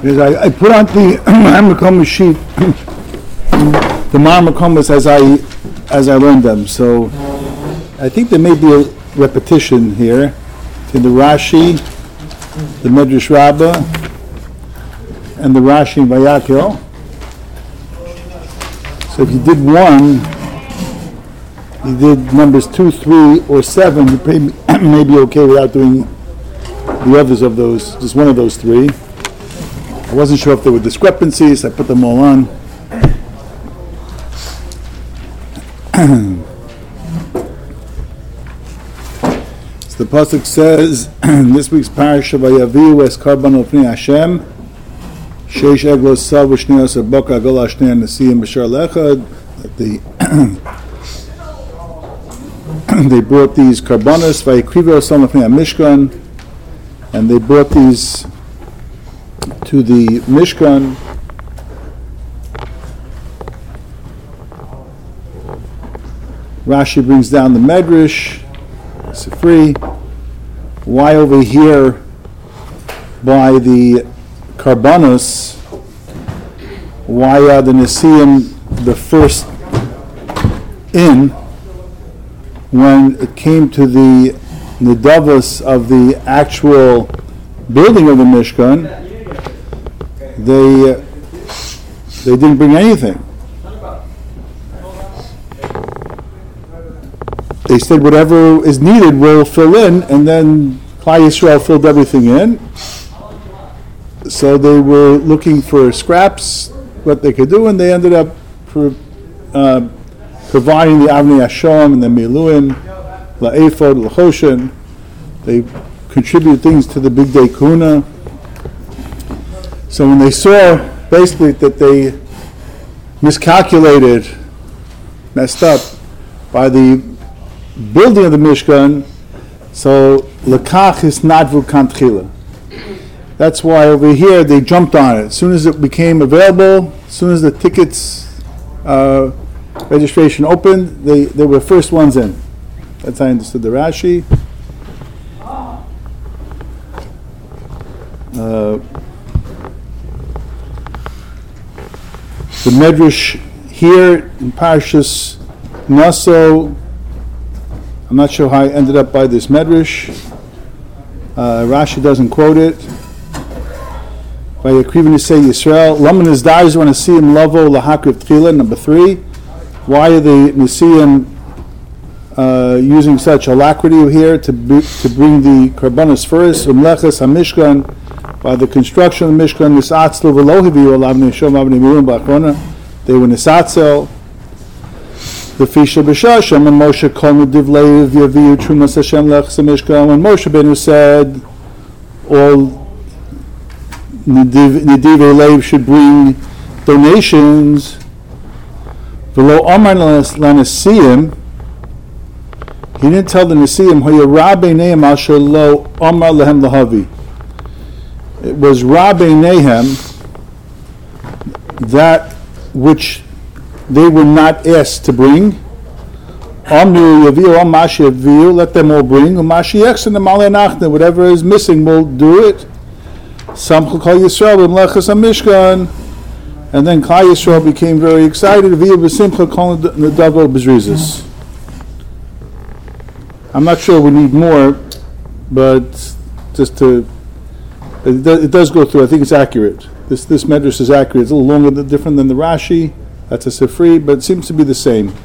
Because I put on the Marmakomas sheet the Marmakomas as I learned them. So I think there may be a repetition here in the Rashi, the Medrash Rabbah, and the Rashi in Vayakil. So if you did one, you did numbers 2, 3, or 7, you may be okay without doing the others of those, just one of those three. I wasn't sure if there were discrepancies, I put them all on. So the pasuk says in this week's parasha, "Vayaviu es karban ofnei Hashem, sheish eglos sav v'shnei aser boka agol shnei nesiim b'shar lechad." They brought these karbanos, vayikrivu osam ofnei Mishkan, and they brought these to the Mishkan. Rashi brings down the Medrash, Sifri. Why over here by the Karbanos? Why are the Nesiim the first in when it came to the Nedavos of the actual building of the Mishkan? They didn't bring anything. They said whatever is needed will fill in, and then Klal Yisrael filled everything in. So they were looking for scraps, what they could do, and they ended up providing the Avnei Hashem and the Miluim, La'ephod, L'choshen. They contributed things to the Big Day Kuna. So when they saw basically that they miscalculated, messed up by the building of the Mishkan, so lekach is nadvu kantchila. That's why over here they jumped on it. As soon as it became available, as soon as the tickets registration opened, they were first ones in. That's how I understood the Rashi. The Medrash here in Parshas Naso, I'm not sure how I ended up by this Medrash. Rashi doesn't quote it. By Yakrivan say Yisrael, Laman is dies when Nesiim Lavo Lahakriv Tchila. Number 3, why are the Nesiim using such alacrity here to bring the Karbanos first? Umleches HaMishkan, by the construction of the Mishkan, Nisatzlu V'lohiviu Alavnei Shom Avnei Mirim B'Achona, they were Nisatzel. The Fisha B'Shashem and Moshe Kol Medivlei V'Yaviu Trumas Hashem Lechas HaMishkan. When Moshe Benu said all Nedivei Leiv should bring donations, V'lo Omar L'Nesiim, he didn't tell the Nesiim, Hoya Rabbi Nehem Asher Lo Omar Lehem Lahavi. It was Rabbi Nehem, that which they were not asked to bring. Amnu Yaviu Amashi Yaviu, let them all bring. Umashi Yechsen Malei Nachne, whatever is missing, we'll do it. Samchu Kol Yisrael B'Mlechas HaMishkan, and then Klal Yisrael became very excited. V'Yiv B'Simcha Kol Nedavo B'Zrizis. I'm not sure we need more, but just to, it does go through. I think it's accurate. This Medrash is accurate. It's a little longer, different than the Rashi. That's a Sifri, but it seems to be the same.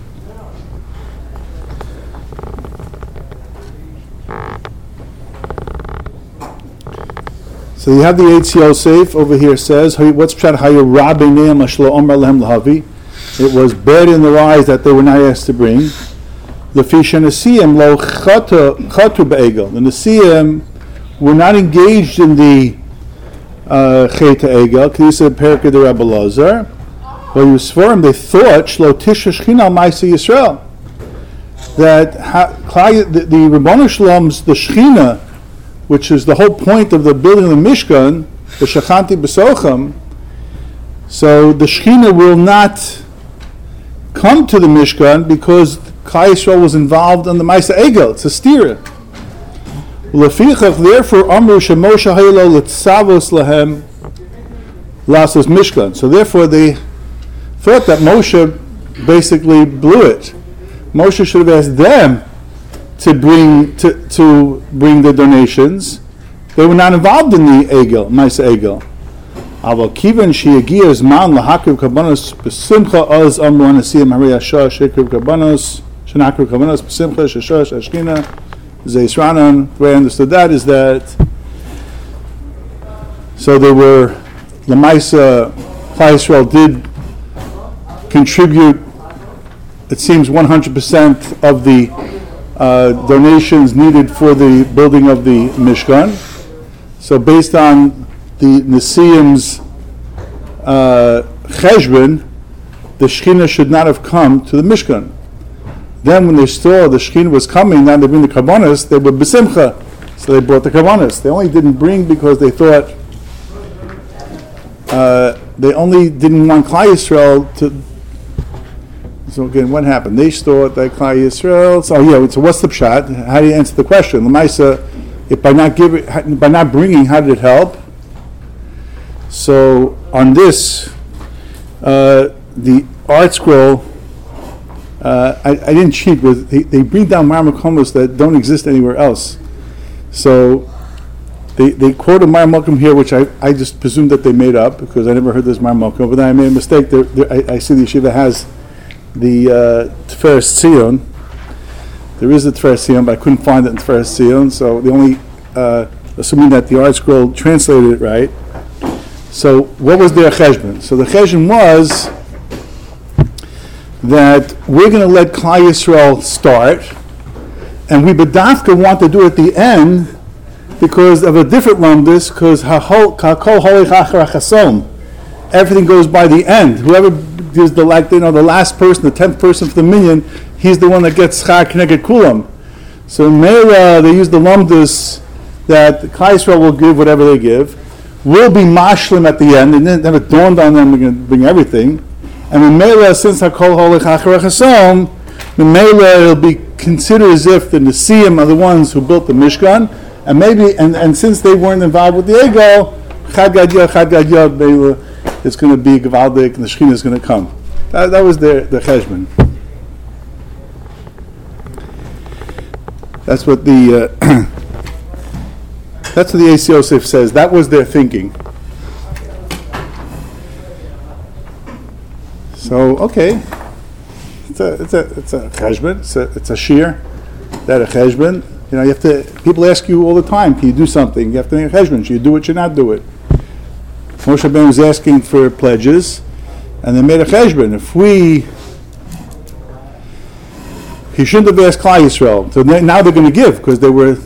So you have the Eitz Yosef over here says, what's Pshat Hayu Rabbi Nehem Ashlo Omar Lehem Lahavi? It was bad in their eyes that they were not asked to bring. The Fisha Nesiim Lo Chatu Be'egel. The Nesiim were not engaged in the Cheta Egel, K'disa Perka de Rabbi Lazar. Well, you swear they thought Shlo Tisha Shechina Al Ma'aseh Yisrael, that the Ribono Shalom's the Shechina, which is the whole point of the building of the Mishkan, the Shechanti B'Sochem. So the Shechina will not come to the Mishkan because Klal Yisrael was involved in the Ma'aseh Egel. It's a stira. Therefore, Amru Shemoshe Haylo Litzavos Lahem Lassos Mishkan. So therefore they thought that Moshe basically blew it. Moshe should have asked them to bring the donations. They were not involved in the Egel, Maisa Egel. Aval kivan sheyagia zman lahakriv karbanos b'simcha oz amru anasiyim hari yashar shekriv karbanos shenakriv karbanos b'simcha sheshosh ashkina zeisranan. The way I understood that is that so they were Lamaisa Klal Yisrael did contribute, it seems 100% of the donations needed for the building of the Mishkan. So based on the Nesiim's cheshbon, the Shekhinah should not have come to the Mishkan. Then when they saw the Shekhinah was coming, now they bring the Karbonos, they were besimcha, so they brought the Karbonos. They only didn't bring because they thought, they only didn't want Klal Yisrael to. So again, what happened? They thought that Klal Yisrael. So what's the pshat? How do you answer the question? L'maisa, if by not bringing, how did it help? So on this, the art scroll, I didn't cheat, but they bring down Marmakomos that don't exist anywhere else. So they quote a Marmakom here, which I just presumed that they made up because I never heard this Marmakom, but then I made a mistake. I see the yeshiva has the Tiferes Tzion. There is a Tiferes Tzion, but I couldn't find it in Tiferes Tzion, so the only, assuming that the art scroll translated it right. So what was their cheshbon? So the cheshbon was that we're going to let Klal Yisrael start, and we B'dafka want to do it at the end because of a different lumdus, because everything goes by the end. Whoever is the last person, the 10th person for the minyan, he's the one that gets schar k'neged kulam. So in Meila, they use the lumdus that Klal Yisrael will give whatever they give. We'll be mashlim at the end, and then it dawned on them we're going to bring everything. And in Meila, since Hakol Holich Achar Chasom, in Meila it'll be considered as if the Nesiim are the ones who built the Mishkan, and maybe and since they weren't involved with the Egel, Chad Gad Yod, Meila, it's going to be Gevaldik, and the Shekhinah is going to come. That was the cheshbon. That's what the that's what the AC Yosef says. That was their thinking. So okay, it's a cheshbon. It's a shir. That a cheshbon. You have to. People ask you all the time, can you do something? You have to make a cheshbon. Should you do it? Should not do it? Moshe Rabbeinu was asking for pledges, and they made a cheshbon. He shouldn't have asked Klal Yisrael. So now they're going to give because they were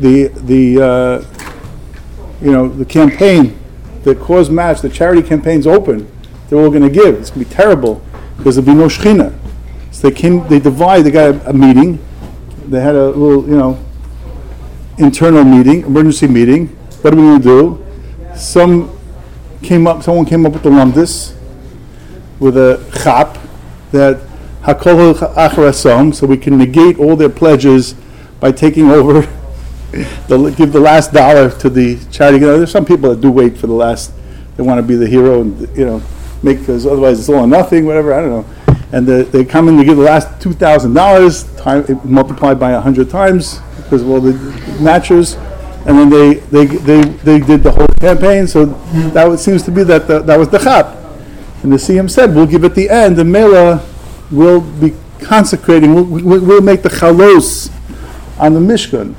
the campaign, the cause match, the charity campaign's open. They're all going to give. It's going to be terrible because there'll be no Shekhinah. So they got a meeting. They had a little, internal meeting, emergency meeting. What are we going to do? Someone came up with the lumdus, with a chap, that Hakol Acharasom, so we can negate all their pledges by taking over, give the last dollar to the charity. There's some people that do wait for the last, they want to be the hero and, make, because otherwise it's all or nothing, whatever, I don't know. And they come in to give the last $2,000, multiplied by 100 times, because of all the matchers, and then they did the whole campaign, so that seems to be that was the chap. And the CM said, we'll give at the end, the Mela will be consecrating, we'll make the chalos on the Mishkan.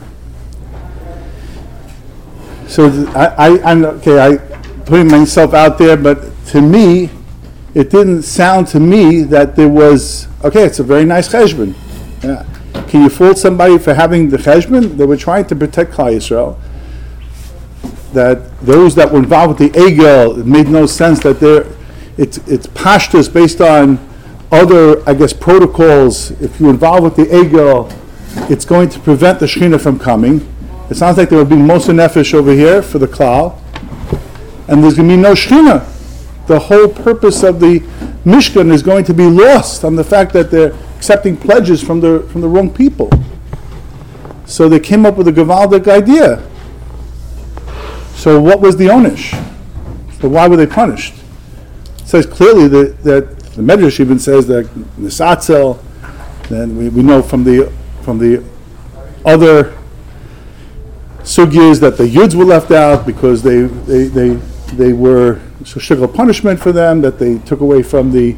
So I'm putting myself out there, but to me, it didn't sound to me that there was, it's a very nice cheshbon. Yeah. Can you fault somebody for having the cheshbon? They were trying to protect Klal Yisrael. That those that were involved with the Egel, it made no sense that it's pashtus based on other, protocols. If you involve with the Egel, it's going to prevent the Shekhinah from coming. It sounds like there will be Moser Nefesh over here for the Klal, and there's going to be no Shekhinah. The whole purpose of the Mishkan is going to be lost on the fact that they're accepting pledges from the wrong people. So they came up with a Gavaldic idea. So what was the Onish? But why were they punished? It says clearly that the Medrash even says that Nisatzel. Then we know from the other sugyas that the yuds were left out because they were shtickle punishment for them, that they took away from the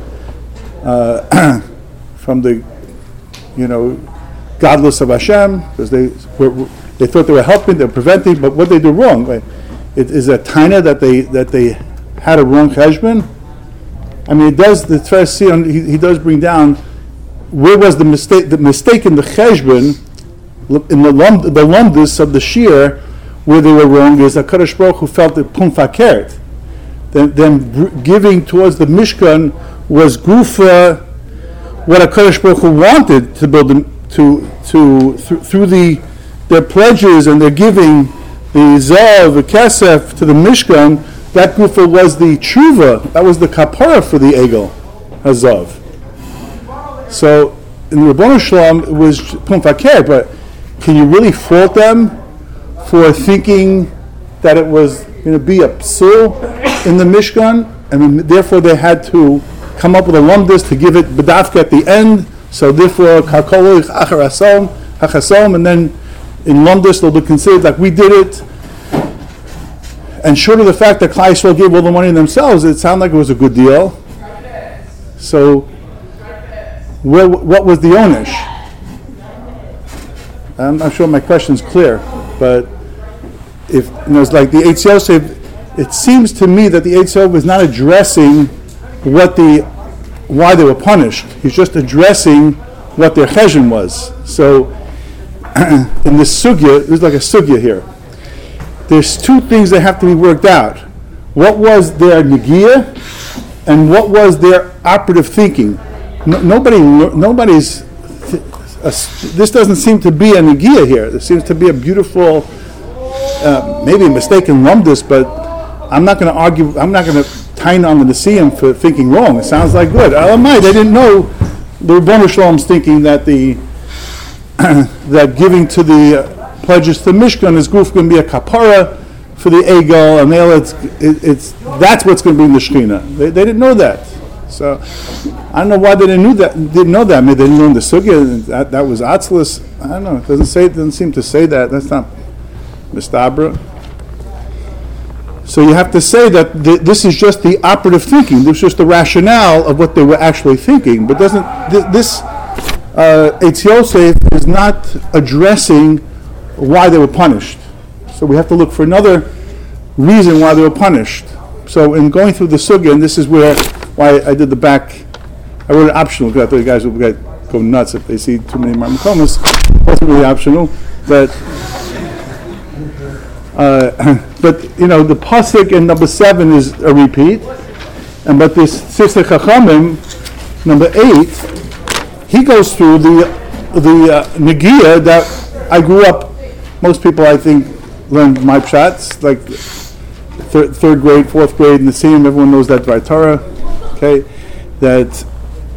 godless of Hashem, because they thought they were helping, they were preventing, but what they do wrong? Right? It is a taina that they had a wrong cheshbon. I mean, it does. The first he does bring down where was the mistake. The mistake in the cheshbon, in the lumdus of the shir, where they were wrong, is that Kadosh Baruch Hu felt that pum fakert. Then giving towards the Mishkan was gufa, what a Kadosh Baruch Hu wanted to build them through their pledges and their giving, the zav, the kesef to the Mishkan. That gufa was the tshuva, that was the kapara for the egel hazav. So in Ribbono Shel Olam it was pum fakir, but can you really fault them for thinking that it was going to be a psul in the Mishkan, and therefore they had to come up with a lumdus to give it bedafka at the end? So therefore, kakolich achasom, and then in lumdus they'll be considered like we did it. And short of the fact that Klal Yisrael gave all the money themselves, it sounded like it was a good deal. So, what was the onish? I'm not sure my question's clear, but if it's like the Eitz Yosef, it seems to me that the Eitz Yosef was not addressing why they were punished. He's just addressing what their cheshbon was. So, in this sugya, there's like a sugya here. There's two things that have to be worked out. What was their negiah, and what was their operative thinking? Nobody's. This doesn't seem to be a negiah here. There seems to be a beautiful, maybe a mistaken lumdus, but I'm not going to argue. I'm not going to tine on the Nesiim for thinking wrong. It sounds like good. They didn't know the Ribbono Shel Olam's thinking that that giving to the pledges to Mishkan is going to be a kapara for the egel, and that's what's going to be in the Shechina. They didn't know that, so I don't know why they didn't know that. Maybe they didn't know the sugya. That was atzlus. I don't know. It doesn't seem to say that. That's not mistabra. So you have to say that this is just the operative thinking. This is just the rationale of what they were actually thinking. But this Eitz Yosef is not addressing why they were punished. So we have to look for another reason why they were punished. So in going through the sugya, and this is why I did the back, I wrote it optional because I thought you guys would go nuts if they see too many marmakomas. It wasn't really optional, but the pasuk in number 7 is a repeat, but this Sifsei Chachamim, number 8, he goes through the negiah that I grew up. Most people, I think, learned my pshat, like third grade, fourth grade, in the same. Everyone knows that by Torah. Okay, that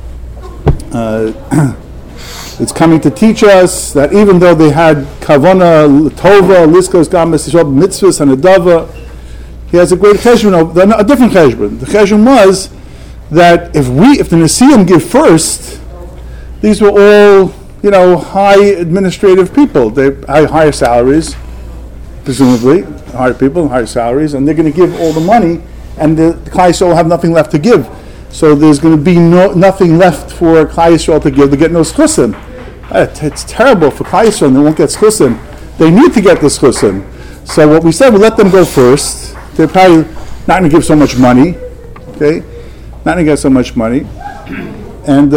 it's coming to teach us that even though they had kavana, tova, liskos, gamas, mitzvahs, and adava, he has a great cheshbon, a different cheshbon. The cheshbon was that if the Nesiim give first, these were all high administrative people. They had higher salaries, presumably higher people, higher salaries, and they're going to give all the money, and the Klal Yisrael will have nothing left to give. So there's going to be nothing left for Klal Yisrael to give. They get no schusim. It's terrible for Klal Yisrael. They won't get schusim. They need to get the schusim. So what we said, we let them go first. They're probably not going to give so much money. Okay, not going to get so much money, and.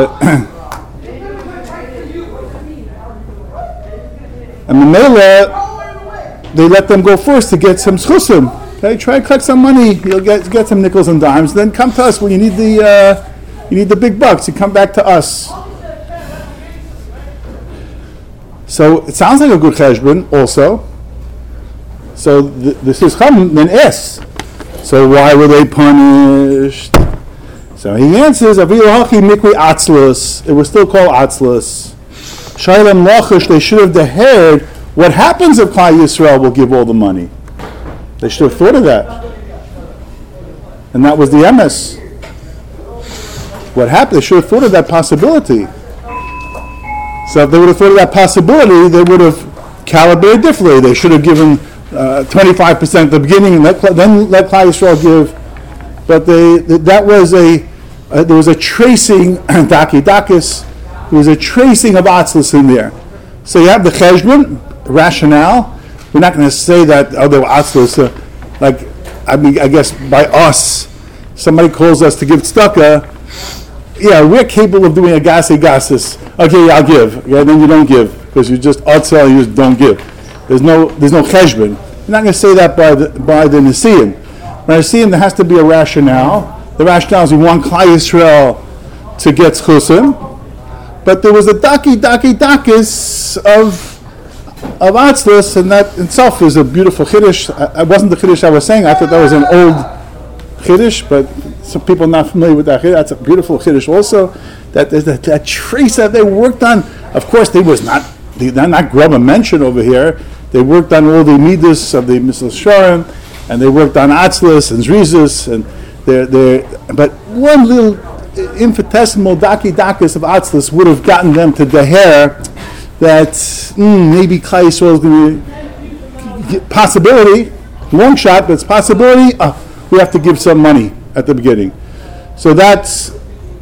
And Mamela, they let them go first to get some schusim. Okay, try to collect some money. You'll get some nickels and dimes. Then come to us when you need the big bucks. You come back to us. So it sounds like a good cheshbon also. So this is chum then es. So why were they punished? So he answers, Avilu hachi mikri atzlus. It was still called atzlus. Shailam Lachish, they should have heard what happens if Klal Yisrael will give all the money. They should have thought of that. and that was the emes. What happened? They should have thought of that possibility. So if they would have thought of that possibility, they would have calibrated differently. They should have given 25% at the beginning, and then let Klal Yisrael give. But there was a tracing, Daki Dakis, there was a tracing of Atzlus in there. So you have the Cheshbon, rationale. We're not going to say that, they were Atzlus, I guess by us, somebody calls us to give tzedakah, yeah, we're capable of doing a gasis. Okay, yeah, I'll give. Yeah, then you don't give because you just outsell and you just don't give. There's no cheshbon. You're not going to say that by the Nesiim. By Nesiim, there has to be a rationale. The rationale is we want Klal Yisrael to get chusim, but there was a dakis of Atzlus, and that itself is a beautiful chiddush. It wasn't the chiddush I was saying. I thought that was an old chiddush, but some people are not familiar with that chiddush. That's a beautiful chiddush also. That there's that trace that they worked on. Of course, they're not grub a mention over here. They worked on all the midas of the Misal Shorim, and they worked on Atzlus and Zrizus, and but one little infinitesimal dakis of Atzlus would have gotten them to deher that maybe Klal Yisrael is going to get possibility, long shot, but it's possibility. We have to give some money at the beginning. So that's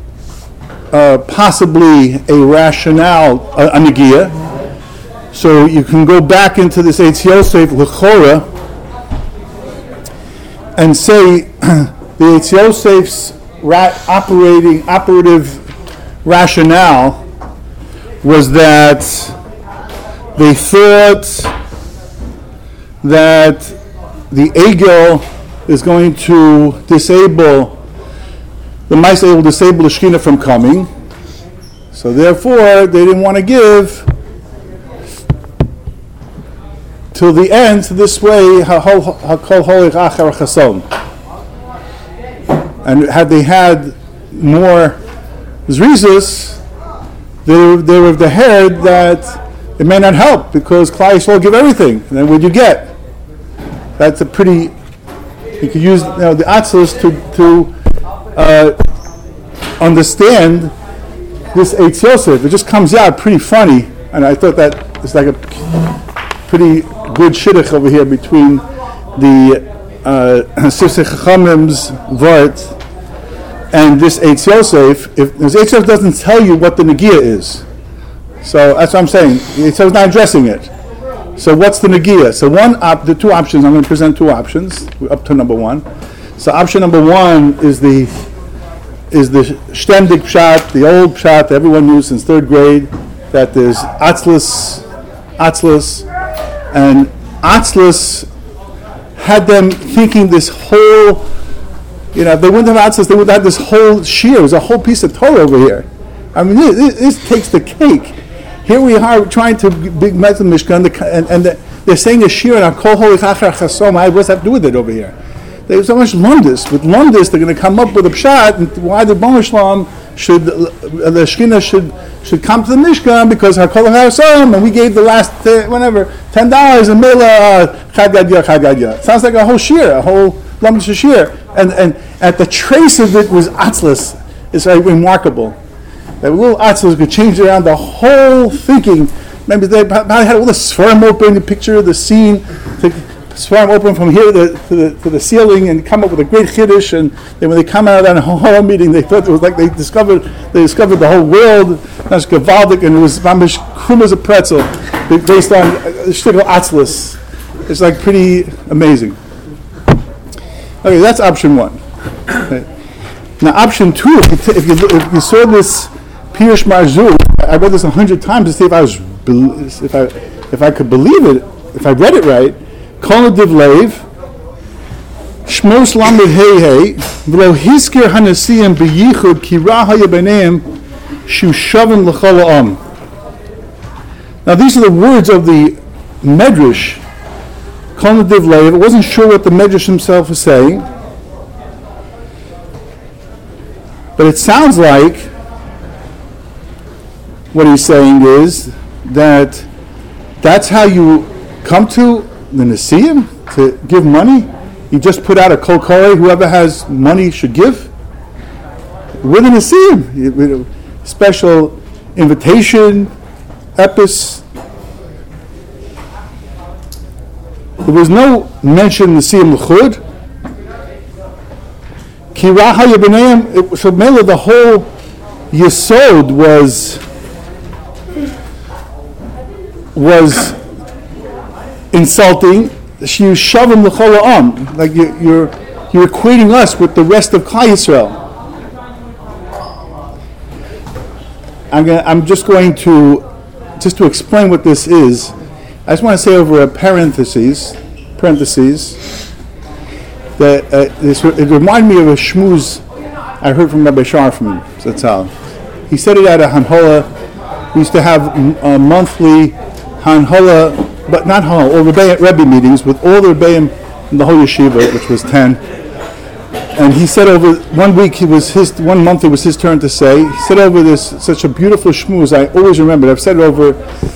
possibly a rationale, a negiah. So you can go back into this Eitz Yosef L'chora and say the Eitz Yosef's operative rationale was that they thought that the Egel is going to disable the Maaseh will disable the Shekhinah from coming, so therefore they didn't want to give till the end. So this way, hakol holich achar chason. And had they had more zrizus, they would have heard that it may not help because Klal Yisrael give everything. And then what do you get? That's a pretty. You could use the Atzlus to understand this Eitz Yosef. It just comes out pretty funny, and I thought that it's like a pretty good shidduch over here between the Sifsei Chachamim's Vart and this Eitz Yosef. If this Eitz Yosef doesn't tell you what the negiah is, so that's what I'm saying. Eitz Yosef's not addressing it. So what's the negiah? So the two options. I'm going to present two options up to number one. So option number one is the Shtemdik Pshat, the old Pshat that everyone knew since third grade, that there's Atzlus, and Atzlus had them thinking this whole, if they wouldn't have Atzlus, they would have this whole shir. It was a whole piece of Torah over here. I mean, this takes the cake. Here we are trying to big metal Mishkan, and they're saying a shir and a kol holich achar chasom. What's that to do with it over here? There's so much Lundis. With Lundis, they're going to come up with a pshat, and why the Bon Shalom the Shekhinah should come to the Mishkan because Hakol HaSam, and we gave the last $10 and Mela Chad Gadya. Sounds like a whole shir, a whole Lundis shir, and at the trace of it was Atzlus. It's like remarkable. That little Atzlus could change around the whole thinking. Remember, they probably had all the Sfarim open, the picture of the scene. Swarm open from here to the ceiling and come up with a great chiddush, and then when they come out of that whole meeting, they thought it was like they discovered the whole world. That's gavaldik, and it was mamish krum as a pretzel, based on shtickle atzlus. It's like pretty amazing. Okay, that's option one. Okay. Now option two, if you saw this Pirush Marzul, I read this 100 times to see if I could believe it, if I read it right. Kol Divlev, Shmos Lamed Hei V'lo Hiskir Hanasiyim B'yichud Ki Ra Haya B'neim Shu Shavim L'chol Ha'am. Now these are the words of the Medrash. Kol Divlev. I wasn't sure what the Medrash himself was saying, but it sounds like what he's saying is that's how you come to the Nesiim to give money. He just put out a kol koreh, whoever has money should give. We're going to see him. Special invitation, epis. There was no mention in the Siyam L'chud. Ki raha yebeneim, so mainly the whole Yesod was insulting. She shavim l'chol ha'am, like you're equating us with the rest of Klal Yisrael. I'm just going to explain what this is. I just want to say over a parentheses that it reminded me of a shmooze I heard from Rabbi Sharfman Zatzal. He said it at a Hanhola. We used to have monthly Hanhola, but not Hanhola, or Rebbe meetings with all the Rebbeim in the whole yeshiva, which was 10. And he said over one month it was his turn to say. He said over this such a beautiful shmooze. I always remember it. I've said it over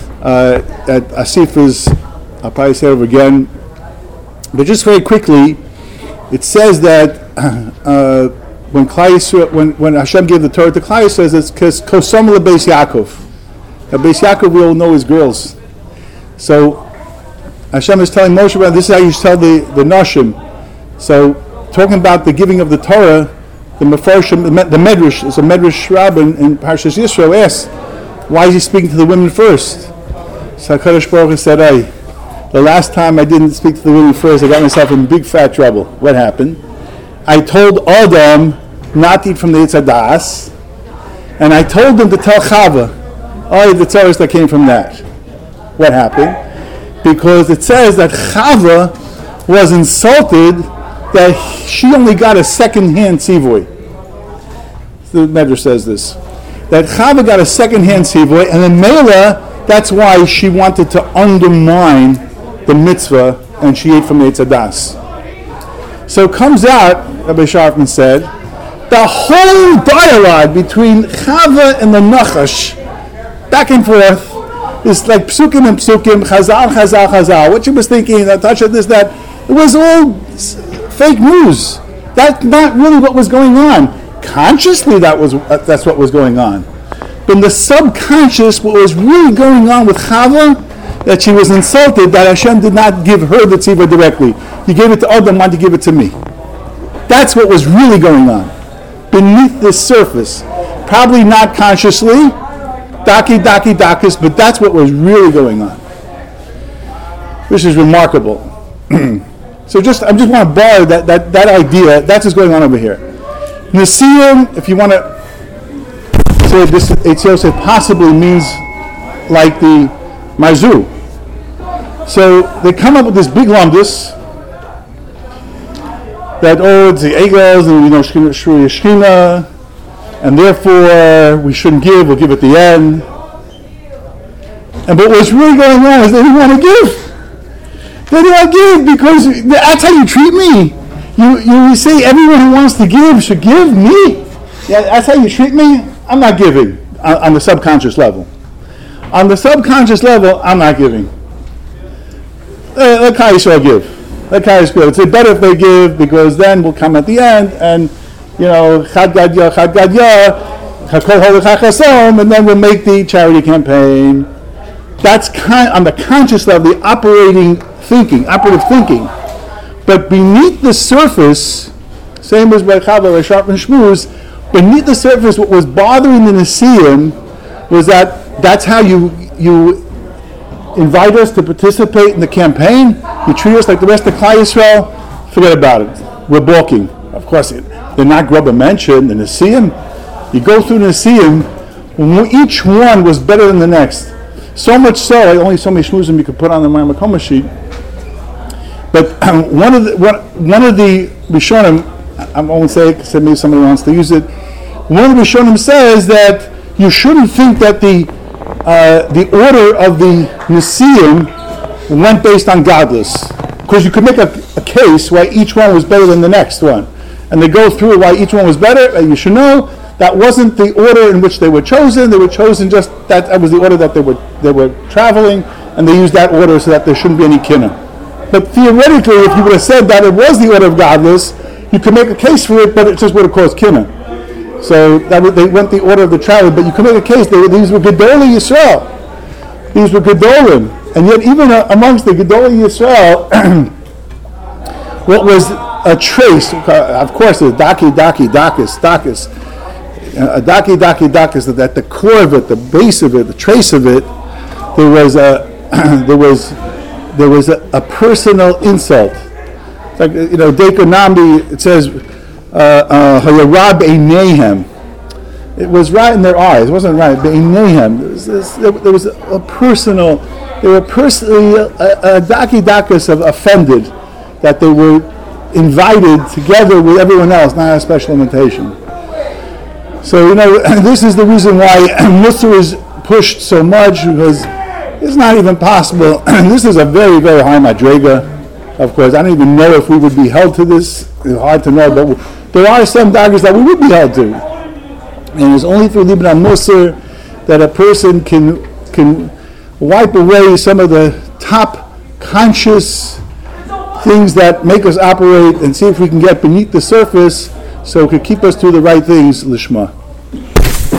at Asif's. I'll probably say it over again. But just very quickly, it says that when Klal Yisrael, when Hashem gave the Torah to Klal Yisrael, says it's because Kosam LeBeis Yaakov. Now Beis Yaakov we all know his girls. So Hashem is telling Moshe, this is how you tell the Nashim. So talking about the giving of the Torah, the Mefarshim, the Medrash, is a Medrash Rabbin in Parshas Yisro asks, why is he speaking to the women first? So HaKadosh Baruch Hu said, the last time I didn't speak to the women first, I got myself in big fat trouble. What happened? I told Adam not to eat from the Eitz Hadas, and I told them to tell Chava, the Tzoros that came from that. What happened? Because it says that Chava was insulted that she only got a second-hand tzivoy. The Medrash says this. That Chava got a second-hand tzivoy, and then Mela, that's why she wanted to undermine the mitzvah, and she ate from the Eitz Hadas. So it comes out, Rabbi Sharfman said, the whole dialogue between Chava and the Nachash, back and forth, is like psukim and psukim, chazal. What she was thinking, Natasha, this, that, it was all fake news. That's not really what was going on. Consciously, that's what was going on. But in the subconscious, what was really going on with Chava, that she was insulted that Hashem did not give her the tzivah directly. He gave it to Adam, wanted to give it to me. That's what was really going on beneath the surface. Probably not consciously, dakis, but that's what was really going on. This is remarkable. So I just want to borrow that idea. That's what's going on over here. Nesiim, if you want to say this, Eitz Yosef possibly means like the Marzu. So they come up with this big lumdus that it's the Egels and Shuri Shechina, and therefore we shouldn't give. We'll give at the end. And but what's really going on is they didn't want to give. They didn't want to give because that's how you treat me. You say everyone who wants to give should give me. Yeah, that's how you treat me. I'm not giving on the subconscious level. On the subconscious level, I'm not giving. Let Klal Yisrael give. Let Klal Yisrael. It's better if they give because then we'll come at the end and Chad Gadya, Hakol Holech HaChasom, and then we'll make the charity campaign. That's on the conscious level, the operative thinking. But beneath the surface, same as by Chava, by Sharp and Shmuz, beneath the surface, what was bothering the Nesiim was that's how you invite us to participate in the campaign. You treat us like the rest of Klal Yisrael. Forget about it. We're balking. Of course, they're not grubba mentioned. The Nesiim, you go through the Nesiim, each one was better than the next. So much so, only so many shmuzim you could put on the Maimah sheet. But one of the Rishonim, I won't say it because maybe somebody wants to use it. One of the Rishonim says that you shouldn't think that the order of the Nesiim went based on godless, because you could make a case why each one was better than the next one, and they go through why each one was better. And you should know that wasn't the order in which they were chosen. They were chosen just that was the order that they were traveling, and they used that order so that there shouldn't be any kinna. But theoretically, if you would have said that it was the order of godless, you could make a case for it, but it just would have caused kinna. So they went the order of the traveler, but you could make a case. These were Gedolei Yisrael. These were Gedolim. And yet even amongst the Gedolei Yisrael, what was a trace, of course, the Daki, Dakis. A Daki, Dakis, that at the core of it, the base of it, the trace of it, there was a personal insult. It's like, Dekonami, it says, Hayarab Einehem. It was right in their eyes. It wasn't right. Einehem. There was a personal, they were personally, a Dakas of offended that they were invited together with everyone else, not a special invitation. So, this is the reason why Musar is pushed so much, because it's not even possible. This is a very, very high madrega. Of course, I don't even know if we would be held to this. It's hard to know, but there are some daggers that we would be held to. And it's only through Libna Musar that a person can wipe away some of the top conscious things that make us operate and see if we can get beneath the surface so it could keep us to the right things, Lishma.